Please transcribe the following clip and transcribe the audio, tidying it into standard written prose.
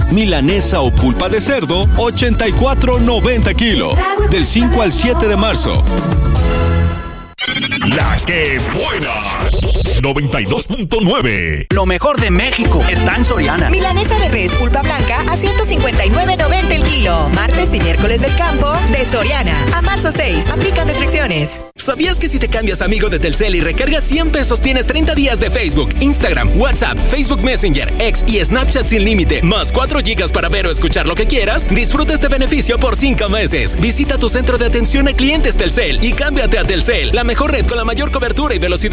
Milanesa o pulpa de cerdo, 84.90 kilo. Del 5 al 7 de marzo. La que buena. 92.9. Lo mejor de México está en Soriana. Milanesa de res pulpa blanca a 159.90 el kilo. Martes y miércoles del campo de Soriana. A marzo 6. Aplican restricciones. ¿Sabías que si te cambias amigo de Telcel y recargas 100 pesos tienes 30 días de Facebook, Instagram, WhatsApp, Facebook Messenger, X y Snapchat sin límite, más 4 gigas para ver o escuchar lo que quieras? Disfruta este beneficio por 5 meses. Visita tu centro de atención a clientes Telcel y cámbiate a Telcel, la mejor red con la mayor cobertura y velocidad